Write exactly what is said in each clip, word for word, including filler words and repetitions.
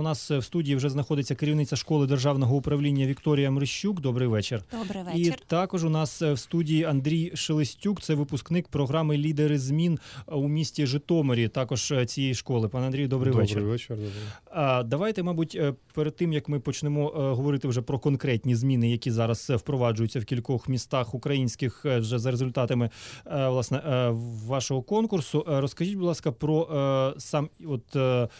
у нас в студії вже знаходиться керівниця школи державного управління Вікторія Мрищук. Добрий вечір. Добрий вечір. І також у нас в студії Андрій Шелестюк, це випускник програми «Лідери змін» у місті Житомирі, також цієї школи. Пане Андрію, добрий, добрий вечір. Добрий вечір. Добрий. А, давайте, мабуть, перед тим, як ми почнемо говорити вже про конкретні зміни, які зараз впроваджуються в кількох містах українських вже за результатами власне вашого конкурсу, розкажіть, будь ласка, про сам от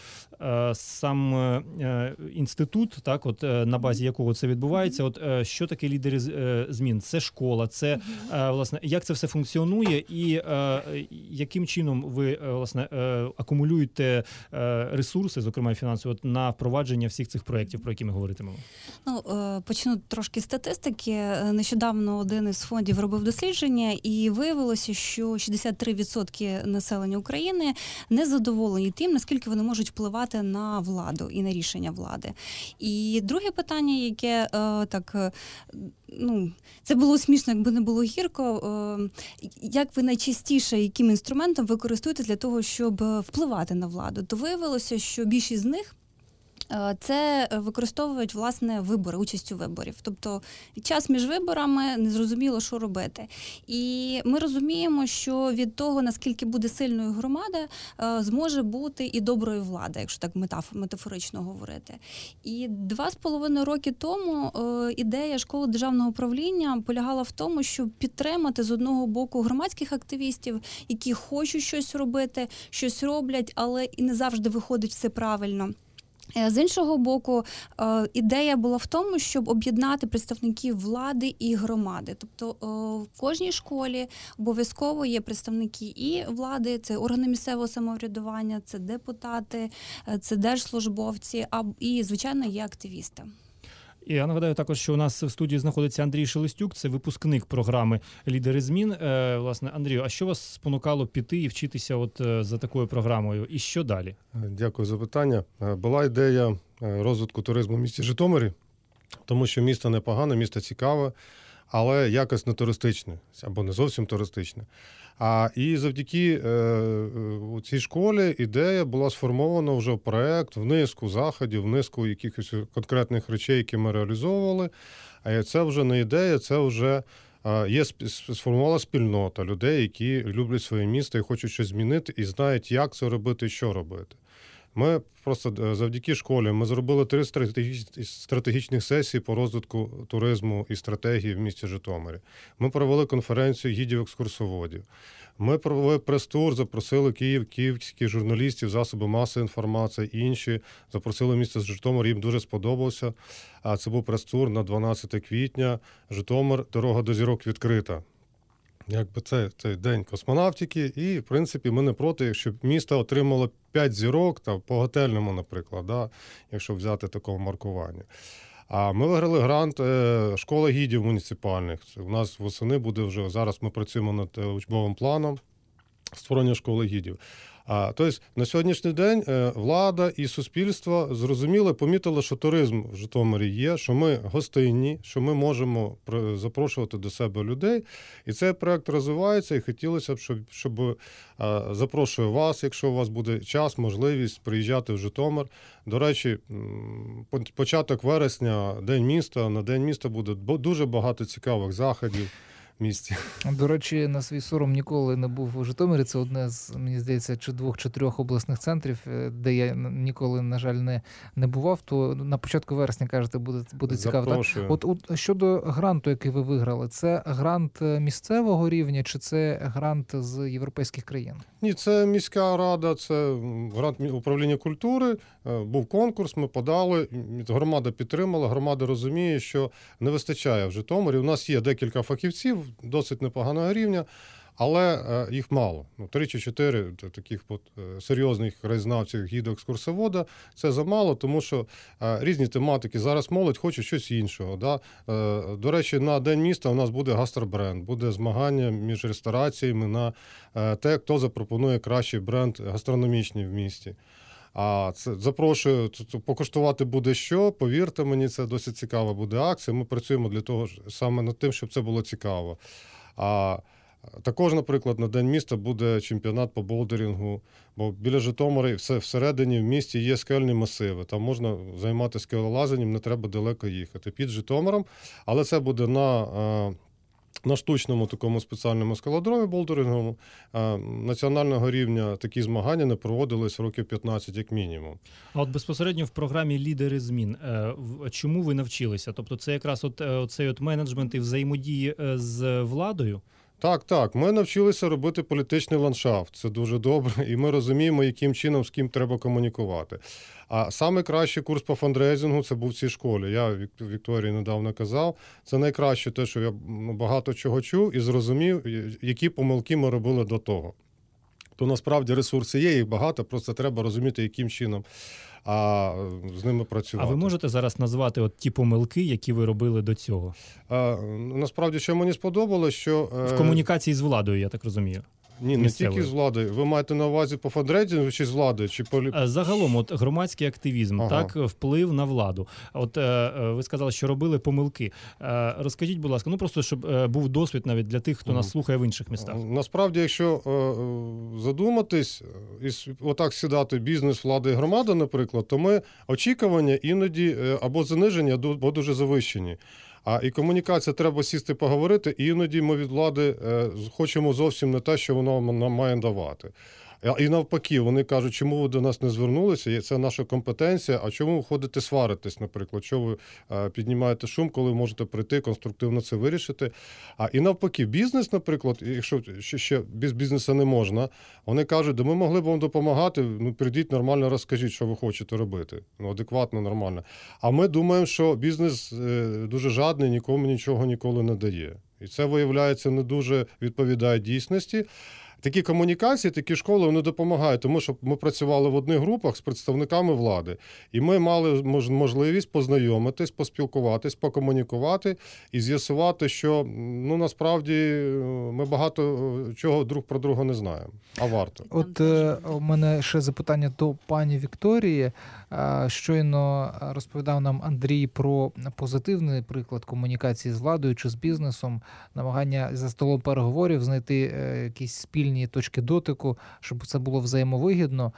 сам інститут, так, от на базі якого це відбувається. От що таке лідери змін? Це школа, це власне як це все функціонує і яким чином ви власне акумулюєте ресурси, зокрема фінансові, от на впровадження всіх цих проєктів, про які ми говоритимемо? Ну, почну трошки статистики. Нещодавно один із фондів робив дослідження і виявилося, що шістдесят три відсотки населення України не задоволені тим, наскільки вони можуть впливати на владу і на рішення влади. І друге питання, яке так, ну, це було смішно, якби не було гірко, як ви найчастіше, яким інструментом ви користуєтесь для того, щоб впливати на владу, то виявилося, що більшість з них це використовують, власне, вибори, участь у виборів. Тобто час між виборами незрозуміло, що робити. І ми розуміємо, що від того, наскільки буде сильною громада, зможе бути і доброю влада, якщо так метафорично говорити. І два з половиною роки тому ідея школи державного управління полягала в тому, щоб підтримати з одного боку громадських активістів, які хочуть щось робити, щось роблять, але і не завжди виходить все правильно. З іншого боку, ідея була в тому, щоб об'єднати представників влади і громади. Тобто в кожній школі обов'язково є представники і влади, це органи місцевого самоврядування, це депутати, це держслужбовці, і, звичайно, є активісти. І я нагадаю також, що у нас в студії знаходиться Андрій Шелестюк, це випускник програми «Лідери змін». Е, власне, Андрію, а що вас спонукало піти і вчитися от за такою програмою? І що далі? Дякую за питання. Була ідея розвитку туризму в місті Житомирі, тому що місто непогане, місто цікаве, але якось не туристичне, або не зовсім туристичне. А і завдяки е, цій школі ідея була сформована вже в проєкт, в низку заходів, в низку якихось конкретних речей, які ми реалізовували. А це вже не ідея, це вже е, є сформувала спільнота людей, які люблять своє місто і хочуть щось змінити, і знають, як це робити і що робити. Ми просто завдяки школі ми зробили три стратегічних сесії по розвитку туризму і стратегії в місті Житомирі. Ми провели конференцію гідів-екскурсоводів. Ми провели прес-тур, запросили київ, київських журналістів, засоби масової інформації, інші. Запросили місто Житомир, їм дуже сподобалося. А це був прес-тур на дванадцяте квітня. Житомир, дорога до зірок відкрита. Якби це, це день космонавтики, і, в принципі, ми не проти, якщо місто отримало п'ять зірок, там, по готельному, наприклад, да, якщо взяти такого маркування. А ми виграли грант школи гідів муніципальних. У нас восени буде вже, зараз ми працюємо над учбовим планом створення школи гідів. А, тобто на сьогоднішній день влада і суспільство зрозуміли, помітили, що туризм в Житомирі є, що ми гостинні, що ми можемо запрошувати до себе людей. І цей проект розвивається, і хотілося б, щоб, щоб а, запрошую вас, якщо у вас буде час, можливість приїжджати в Житомир. До речі, початок вересня, День міста, на День міста буде дуже багато цікавих заходів. Місті. До речі, на свій сором ніколи не був у Житомирі. Це одне з, мені здається, чи двох, чи трьох обласних центрів, де я ніколи, на жаль, не, не бував. То на початку вересня, кажете, буде, буде цікаво. От, от щодо гранту, який ви виграли, це грант місцевого рівня, чи це грант з європейських країн? Ні, це міська рада, це грант управління культури. Був конкурс, ми подали, громада підтримала, громада розуміє, що не вистачає в Житомирі. У нас є декілька фахівців, досить непоганого рівня, але їх мало. Ну, три чи чотири таких от серйозних краєзнавців, гідо-екскурсовода – це замало, тому що різні тематики. Зараз молодь хоче щось іншого. Да? До речі, на День міста у нас буде гастробренд, буде змагання між рестораціями на те, хто запропонує кращий бренд гастрономічний в місті. А це запрошую, покуштувати буде що, повірте мені, це досить цікава буде акція. Ми працюємо для того саме над тим, щоб це було цікаво. А Також, наприклад, на День міста буде чемпіонат по болдерінгу, бо біля Житомира все всередині в місті є скельні масиви. Там можна займатися скелелазанням, не треба далеко їхати. Під Житомиром, але це буде на, на штучному такому спеціальному скелодромі болдеринговому. Національного рівня такі змагання не проводились років п'ятнадцять як мінімум. А от безпосередньо в програмі «Лідери змін» чому ви навчилися? Тобто це якраз от, цей от менеджмент і взаємодії з владою? Так, так. Ми навчилися робити політичний ландшафт. Це дуже добре. І ми розуміємо, яким чином з ким треба комунікувати. А саме кращий курс по фандрейзингу – це був в цій школі. Я Вікторії недавно казав. Це найкраще те, що я багато чого чув і зрозумів, які помилки ми робили до того. То насправді ресурси є, їх багато, просто треба розуміти, яким чином а з ними працювати. А ви можете зараз назвати от ті помилки, які ви робили до цього? А, насправді, що мені сподобалось, що... В комунікації з владою, я так розумію. Ні, не місцевою. тільки з владою. Ви маєте на увазі по фандрейзингу чи з владою? Чи по... Загалом, от громадський активізм, ага. так, вплив на владу. От е, ви сказали, що робили помилки. Е, розкажіть, будь ласка, ну просто, щоб е, був досвід навіть для тих, хто ага. нас слухає в інших містах. Насправді, якщо е, задуматись, і отак сідати бізнес, влада і громада, наприклад, то ми очікування іноді е, або занижені, або дуже завищені. А і комунікація, треба сісти поговорити, і іноді ми від влади е, хочемо зовсім не те, що вона нам має давати. І навпаки, вони кажуть, чому ви до нас не звернулися, це наша компетенція, а чому ви ходите сваритись, наприклад, що ви е, піднімаєте шум, коли можете прийти, конструктивно це вирішити. А і навпаки, бізнес, наприклад, якщо ще, ще без бізнесу не можна, вони кажуть, да ми могли б вам допомагати, ну прийдіть нормально, розкажіть, що ви хочете робити, ну адекватно, нормально. А ми думаємо, що бізнес е, дуже жадний, нікому нічого ніколи не дає. І це, виявляється, не дуже відповідає дійсності. Такі комунікації, такі школи, вони допомагають, тому що ми працювали в одних групах з представниками влади, і ми мали можливість познайомитись, поспілкуватись, покомунікувати і з'ясувати, що ну насправді ми багато чого друг про друга не знаємо, а варто. От е, у мене ще запитання до пані Вікторії. Щойно розповідав нам Андрій про позитивний приклад комунікації з владою чи з бізнесом, намагання за столом переговорів знайти якісь спільні точки дотику, щоб це було взаємовигідно.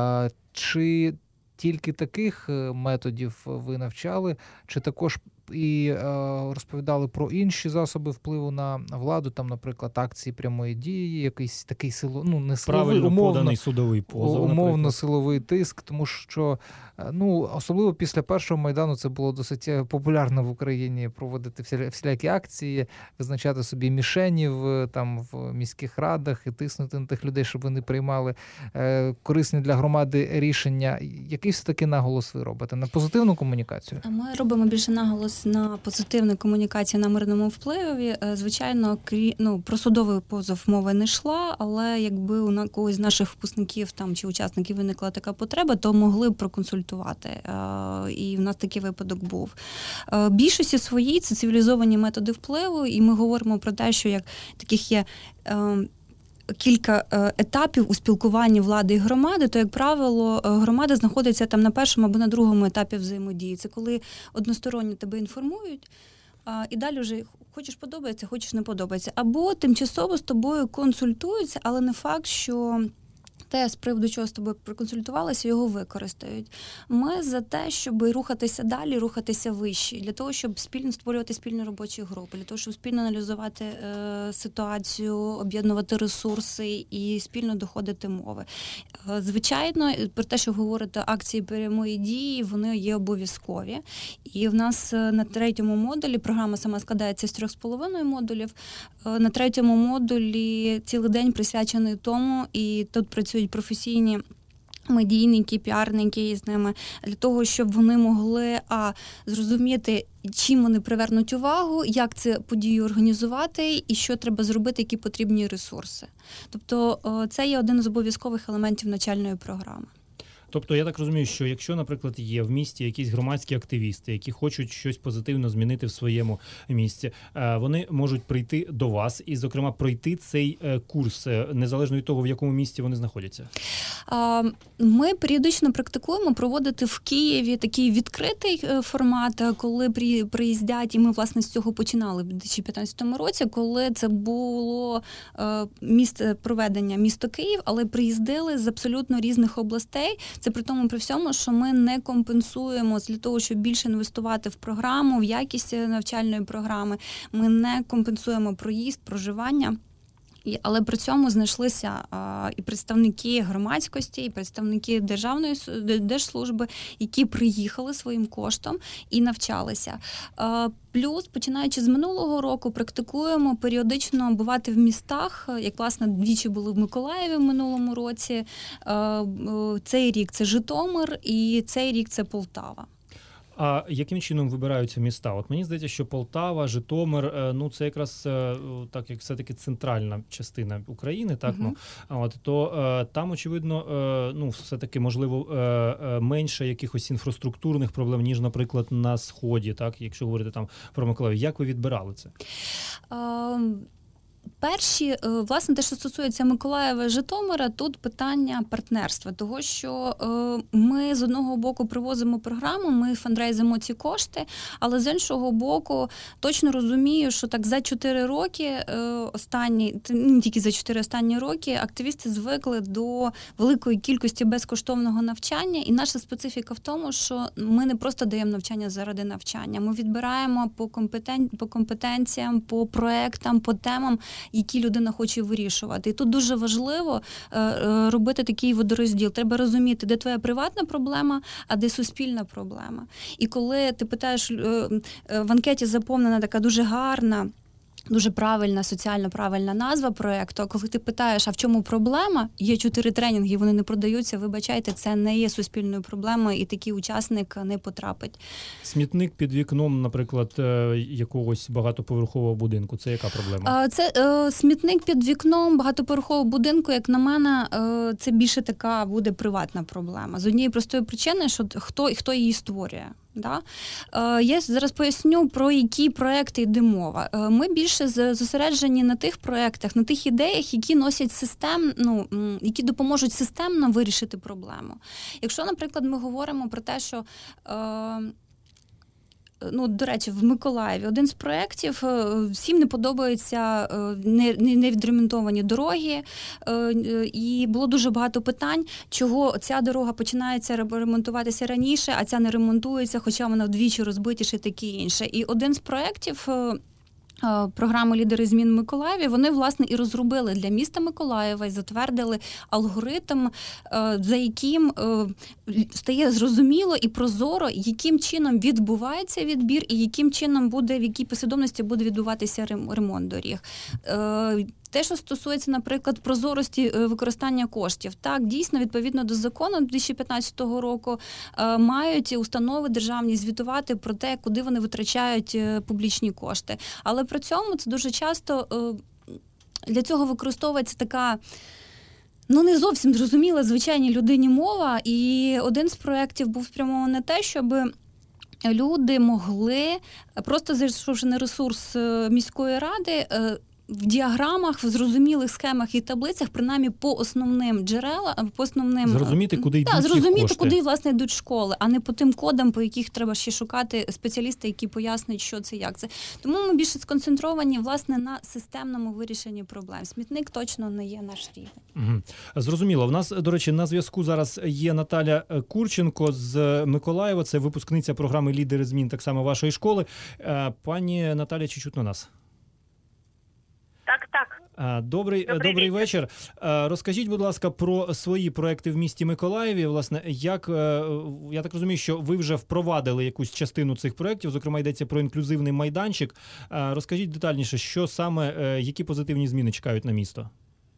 Чи тільки таких методів ви навчали, чи також і е, розповідали про інші засоби впливу на владу, там, наприклад, акції прямої дії, якийсь такий сило, ну не силовий, правильно умовно, поданий судовий позов, умовно наприклад. силовий тиск, тому що ну особливо після першого Майдану це було досить популярно в Україні проводити всіля, всілякі акції, визначати собі мішені в там в міських радах і тиснути на тих людей, щоб вони приймали е, корисні для громади рішення. Який все-таки наголос ви робите на позитивну комунікацію? Ми робимо більше наголос на позитивну комунікацію на мирному впливі. Звичайно, крі... ну, про судовий позов мови не йшла, але якби у когось з наших випускників там чи учасників виникла така потреба, то могли б проконсультувати. І в нас такий випадок був. Більшості своїй це цивілізовані методи впливу, і ми говоримо про те, що як таких є кілька етапів у спілкуванні влади і громади, то, як правило, громада знаходиться там на першому або на другому етапі взаємодії. Це коли односторонньо тебе інформують, і далі вже хочеш подобається, хочеш не подобається. Або тимчасово з тобою консультуються, але не факт, що те, з приводу чого з тобою проконсультувалися, його використають. Ми за те, щоб рухатися далі, рухатися вище, для того, щоб спільно створювати спільні робочі групи, для того, щоб спільно аналізувати е, ситуацію, об'єднувати ресурси і спільно доходити мови. Е, звичайно, про те, що говорите, акції прямої дії, вони є обов'язкові. І в нас на третьому модулі, програма сама складається з трьох з половиною модулів, е, на третьому модулі цілий день присвячений тому, і тут працює професійні медійники, піарники з ними, для того, щоб вони могли а, зрозуміти, чим вони привернуть увагу, як це подію організувати і що треба зробити, які потрібні ресурси. Тобто це є один з обов'язкових елементів навчальної програми. Тобто я так розумію, що якщо, наприклад, є в місті якісь громадські активісти, які хочуть щось позитивно змінити в своєму місті, вони можуть прийти до вас і, зокрема, пройти цей курс, незалежно від того, в якому місті вони знаходяться? Ми періодично практикуємо проводити в Києві такий відкритий формат, коли приїздять, і ми, власне, з цього починали в дві тисячі п'ятнадцятому році, коли це було місце проведення місто Київ, але приїздили з абсолютно різних областей. Це при тому, при всьому, що ми не компенсуємо для того, щоб більше інвестувати в програму, в якість навчальної програми. Ми не компенсуємо проїзд, проживання. Але при цьому знайшлися а, і представники громадськості, і представники державної держслужби, які приїхали своїм коштом і навчалися. А, плюс, починаючи з минулого року, практикуємо періодично бувати в містах, як, власне, двічі були в Миколаєві в минулому році. А, цей рік це Житомир і цей рік це Полтава. А яким чином вибираються міста? От мені здається, що Полтава, Житомир, ну це якраз так, як все-таки центральна частина України, так, uh-huh. ну, от, то там, очевидно, ну, все-таки, можливо, менше якихось інфраструктурних проблем, ніж, наприклад, на Сході, так, якщо говорити там про Миколаїв. Як ви відбирали це? Um... Перші, власне, те, що стосується Миколаєва і Житомира, тут питання партнерства, того, що ми з одного боку привозимо програму, ми фандрейзимо ці кошти, але з іншого боку точно розумію, що так за чотири роки останні, не тільки за чотири останні роки, активісти звикли до великої кількості безкоштовного навчання, і наша специфіка в тому, що ми не просто даємо навчання заради навчання, ми відбираємо по, компетен... по компетенціям, по проектам, по темам, які людина хоче вирішувати. І тут дуже важливо е, робити такий водорозділ. Треба розуміти, де твоя приватна проблема, а де суспільна проблема. І коли ти питаєш, е, е, в анкеті заповнена така дуже гарна, дуже правильна, соціально правильна назва проєкту, а коли ти питаєш, а в чому проблема, є чотири тренінги, вони не продаються, вибачайте, це не є суспільною проблемою, і такий учасник не потрапить. Смітник під вікном, наприклад, якогось багатоповерхового будинку, це яка проблема? Це е, смітник під вікном багатоповерхового будинку, як на мене, е, це більше така буде приватна проблема. З однієї простої причини, що хто, хто її створює. Да? Е, я зараз поясню, про які проекти йде мова. Е, ми більше зосереджені на тих проектах, на тих ідеях, які носять систем, ну, які допоможуть системно вирішити проблему. Якщо, наприклад, ми говоримо про те, що е, Ну, до речі, в Миколаєві один з проєктів, всім не подобаються невідремонтовані дороги, і було дуже багато питань, чого ця дорога починається ремонтуватися раніше, а ця не ремонтується, хоча вона вдвічі розбитіша і таке інше. І один з проєктів програми «Лідери змін в Миколаєві», вони, власне, і розробили для міста Миколаєва і затвердили алгоритм, за яким стає зрозуміло і прозоро, яким чином відбувається відбір і яким чином буде, в якій послідовності буде відбуватися ремонт доріг. Те, що стосується, наприклад, прозорості використання коштів. Так, дійсно, відповідно до закону дві тисячі п'ятнадцятого року мають установи державні звітувати про те, куди вони витрачають публічні кошти. Але при цьому це дуже часто для цього використовується така, ну, не зовсім зрозуміла звичайній людині мова. І один з проєктів був спрямований на те, щоб люди могли, просто зайшовши на ресурс міської ради, в діаграмах, в зрозумілих схемах і таблицях, принаймні по основним джерелам, по основним... Зрозуміти, куди йдуть да, ці зрозуміти, кошти. куди, власне, йдуть школи, а не по тим кодам, по яких треба ще шукати спеціаліста, які пояснюють, що це, як це. Тому ми більше сконцентровані, власне, на системному вирішенні проблем. Смітник точно не є наш рівень. Угу. Зрозуміло. В нас, до речі, на зв'язку зараз є Наталя Курченко з Миколаєва, це випускниця програми «Лідери змін», так само вашої школи. Пані Наталя, чи чутно нас? Так, так. Добрий, добрий, добрий вечір. Розкажіть, будь ласка, про свої проекти в місті Миколаєві. Власне, як, я так розумію, що ви вже впровадили якусь частину цих проєктів, зокрема, йдеться про інклюзивний майданчик. Розкажіть детальніше, що саме, які позитивні зміни чекають на місто?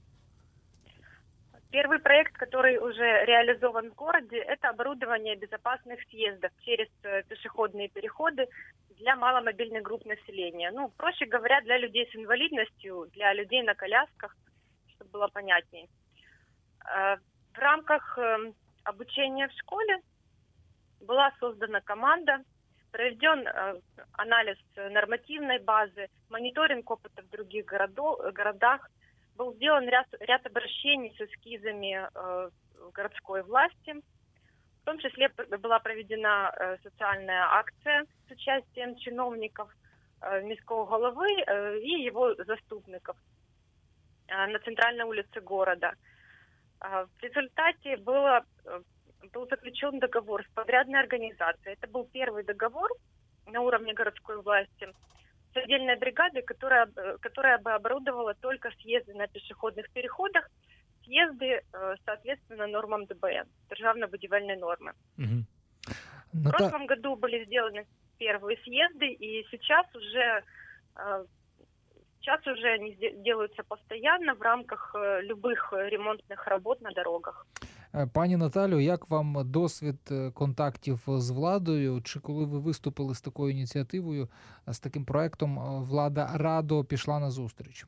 Первый проект, который уже реализован в городе, это оборудование безопасных съездов через пешеходные переходы для маломобильных групп населения. Ну, проще говоря, для людей с инвалидностью, для людей на колясках, чтобы было понятнее. В рамках обучения в школе. Была создана команда, проведен анализ нормативной базы, мониторинг опыта в других городов, городах. Был сделан ряд, ряд обращений с эскизами в городской власти. В том числе была проведена социальная акция с участием чиновников, міського головы и его заступников на центральной улице города. В результате было, был заключен договор с подрядной организацией. Это был первый договор на уровне городской власти с отдельной бригадой, которая, которая бы оборудовала только съезды на пешеходных переходах, съезды, соответственно, нормам ДБН, державно-будивельной нормы. Угу. В прошлом году были сделаны первые съезды, и сейчас уже, сейчас уже они делаются постоянно в рамках любых ремонтних робот на дорогах. Пані Наталю, як вам досвід контактів з владою? Чи коли ви виступили з такою ініціативою, з таким проектом, влада радо пішла на зустріч?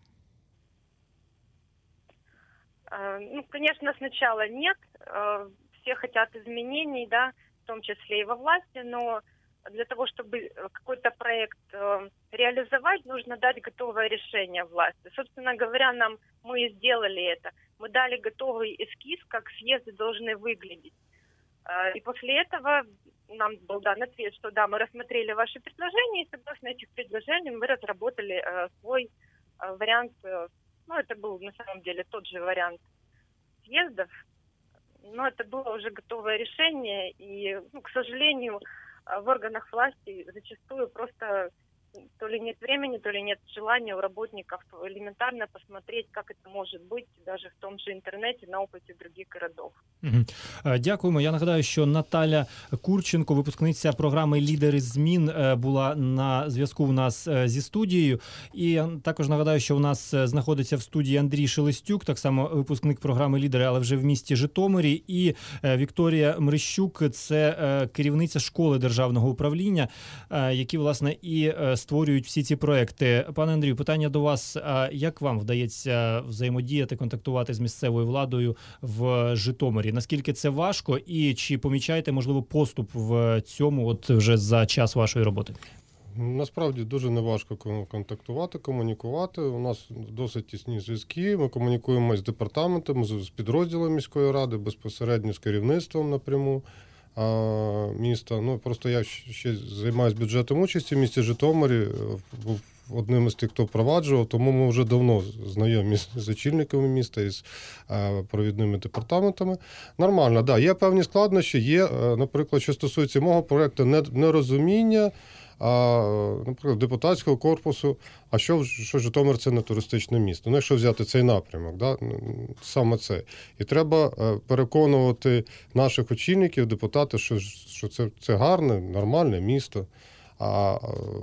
Ну, конечно, сначала нет. Все хотят изменений, да, в том числе и во власти, но для того, чтобы какой-то проект реализовать, нужно дать готовое решение власти. Собственно говоря, нам мы и сделали это. Мы дали готовый эскиз, как съезды должны выглядеть. И после этого нам был дан ответ, что да, мы рассмотрели ваши предложения, и согласно этих предложений мы разработали свой вариант. Ну, это был на самом деле тот же вариант съездов, но это было уже готовое решение, и, ну, к сожалению, в органах власти зачастую просто то ли нет времени, то ли нет желания у работников элементарно посмотреть, как это может быть, даже в том же интернете, на опыте других городов. Угу. Дякуємо. Я нагадаю, що Наталя Курченко, випускниця програми «Лідери змін», була на зв'язку у нас зі студією. І також нагадаю, що у нас знаходиться в студії Андрій Шелестюк, так само випускник програми «Лідери», але вже в місті Житомирі. І Вікторія Мрищук – це керівниця школи державного управління, які, власне, і створюють всі ці проекти. Пане Андрію, питання до вас. Як вам вдається взаємодіяти, контактувати з місцевою владою в Житомирі? Наскільки це важко і чи помічаєте, можливо, поступ в цьому от вже за час вашої роботи? Насправді дуже неважко контактувати, комунікувати. У нас досить тісні зв'язки. Ми комунікуємо з департаментами, з підрозділом міської ради, безпосередньо з керівництвом напряму міста. Ну, просто я ще займаюся бюджетом участі в місті Житомирі, був одним із тих, хто впроваджував, тому ми вже давно знайомі з очільниками міста і з провідними департаментами. Нормально, так. Да. Є певні складнощі, є, наприклад, що стосується мого проєкту, нерозуміння, наприклад, депутатського корпусу, а що, що Житомир – це не туристичне місто. Ну, якщо взяти цей напрямок, да, саме це. І треба переконувати наших очільників, депутатів, що, що це, це гарне, нормальне місто. А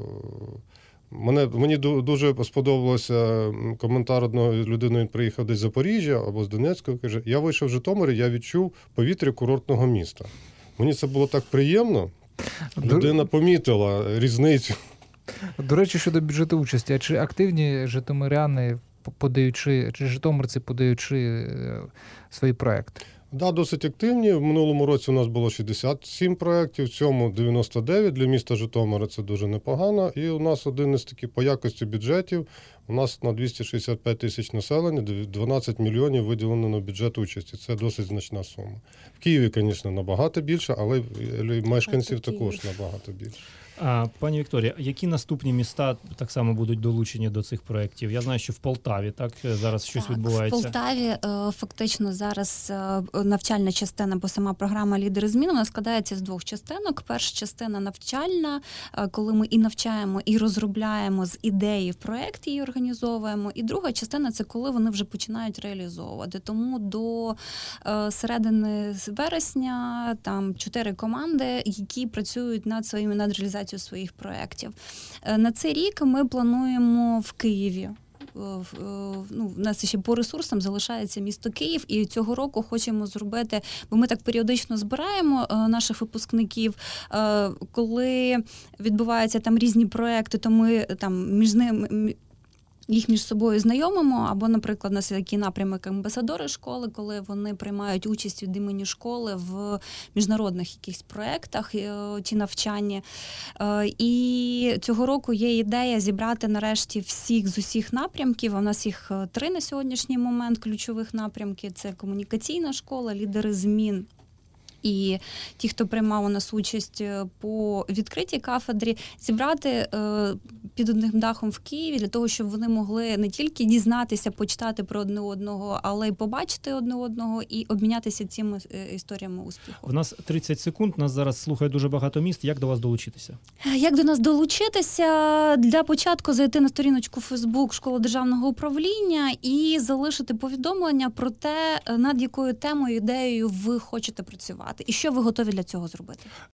мене, мені дуже сподобався коментар одної людини, він приїхав десь з Запоріжжя або з Донецька, каже, я вийшов в Житомирі, я відчув повітря курортного міста. Мені це було так приємно. Людина помітила різницю. До речі, щодо бюджету участі, а чи активні житомиряни, подаючи, чи житомирці, подаючи свої проекти? Так, да, досить активні. В минулому році у нас було шістдесят сім проєктів, в цьому дев'яносто дев'ять. Для міста Житомира це дуже непогано. І у нас один із таких по якості бюджетів. У нас на двісті шістдесят п'ять тисяч населення, дванадцять мільйонів виділено на бюджет участі. Це досить значна сума. В Києві, звісно, набагато більше, але мешканців також набагато більше. А, пані Вікторія, які наступні міста так само будуть долучені до цих проєктів? Я знаю, що в Полтаві так зараз щось так, відбувається. В Полтаві фактично зараз навчальна частина, бо сама програма «Лідери змін» вона складається з двох частинок. Перша частина навчальна, коли ми і навчаємо, і розробляємо з ідеї в проєкт, її організовуємо. І друга частина – це коли вони вже починають реалізовувати. Тому до середини вересня там чотири команди, які працюють над своїми над реалізацією своїх проєктів. На цей рік ми плануємо в Києві. Ну, в нас ще по ресурсам залишається місто Київ, і цього року хочемо зробити, бо ми так періодично збираємо наших випускників, коли відбуваються там різні проекти, то ми там між ними їх між собою знайомимо, або, наприклад, у нас є такий напрямок амбасадори школи, коли вони приймають участь від імені школи в міжнародних якихось проєктах чи навчанні. І цього року є ідея зібрати нарешті всіх з усіх напрямків. У нас їх три на сьогоднішній момент ключових напрямки. Це комунікаційна школа, лідери змін. І ті, хто приймав у нас участь по відкритій кафедрі, зібрати е, під одним дахом в Києві для того, щоб вони могли не тільки дізнатися, почитати про одне одного, але й побачити одне одного і обмінятися цими історіями успіху. В нас тридцять секунд, нас зараз слухає дуже багато міст. Як до вас долучитися? Як до нас долучитися? Для початку зайти на сторіночку Фейсбук Школа державного управління і залишити повідомлення про те, над якою темою, ідеєю ви хочете працювати. І що ви готові для цього зробити?